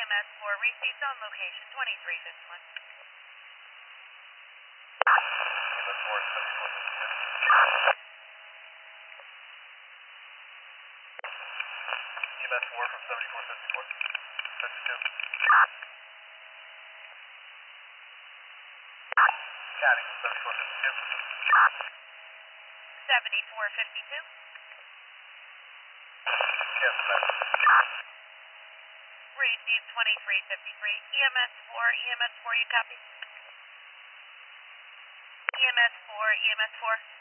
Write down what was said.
EMS 4 received on location 2351. EMS 4 7452. EMS 4 from 7454. 52. Counting 7452. 7452. Yes, ma'am. Received 2353. EMS 4, EMS 4, you copy? EMS 4, EMS 4.